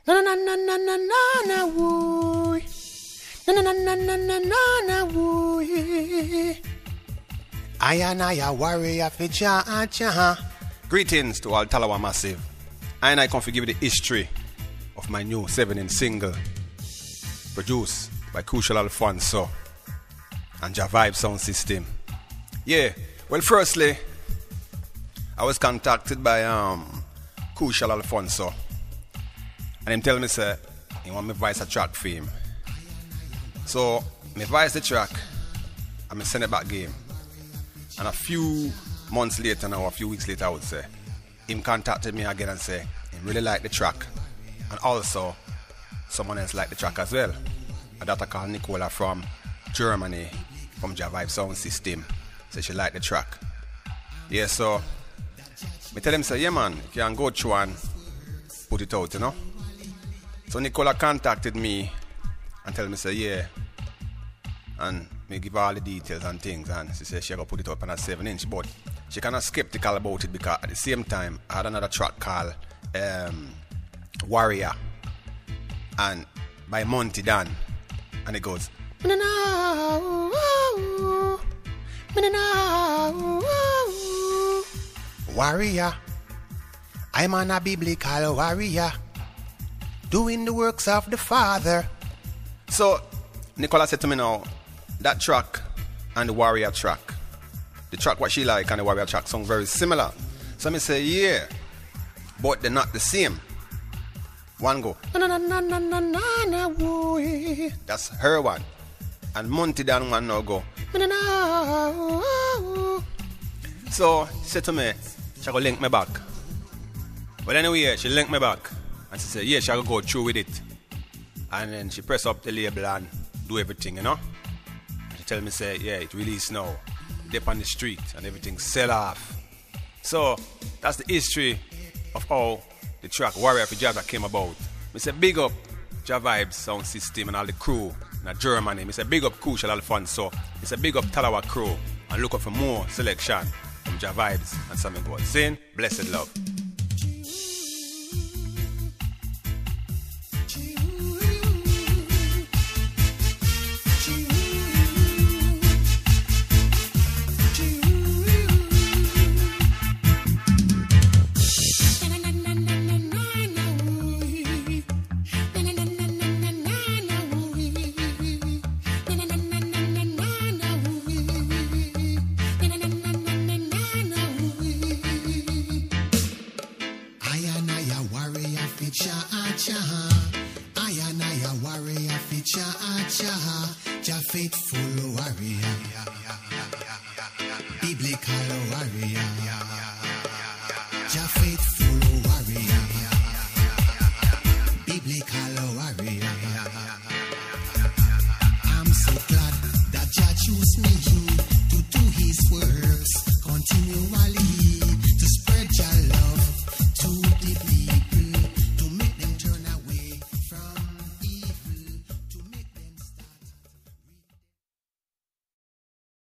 Na na na na na na na woo. Na na na na na na na na woo. I and I warrior for Jah. Greetings to all Talawa Massive. I come to give you the history of my new 7-inch single, produced by Crucial Alfonso and Jah Vibe Sound System. Yeah, well, firstly, I was contacted by Crucial Alfonso, and him tell me, say, he want me to voice a track for him. So, me voice the track, and me send it back game. And a few months later now, a few weeks later I would say, him contacted me again and say, he really liked the track. And also, someone else liked the track as well. A daughter called Nicola from Germany, from Jah Vibe Sound System. Said she liked the track. Yeah, so, me tell him, say, yeah man, you can go through and put it out, you know. So Nicola contacted me and tell me, say, yeah. And me give her all the details and things, and she said she gonna put it up on a 7-inch, but she kinda skeptical about it because at the same time I had another track called Warrior and by Monty Dan, and it goes Warrior, I'm on a biblical warrior, doing the works of the Father. So Nicola said to me now, that track and the Warrior track, the track what she like and the Warrior track sound very similar. So me say, yeah, but they're not the same. One go, na na na na na na na woo. That's her one. And Monty Dan one now go, na na na. So she said to me, she go link me back. But anyway, she linked me back and she said, yeah, she go through with it. And then she press up the label and do everything, you know. Tell me, say, yeah, it released now. Dip on the street and everything sell off. So, that's the history of how the track Warrior for Jah came about. I say, big up Jah Vibe Sound System and all the crew in Germany. I say, big up Crucial Alfonso. I say, big up Talawa crew. And look up for more selection from Jah Vibes and something God. Saying, blessed love. Jah faithful warrior, biblical warrior.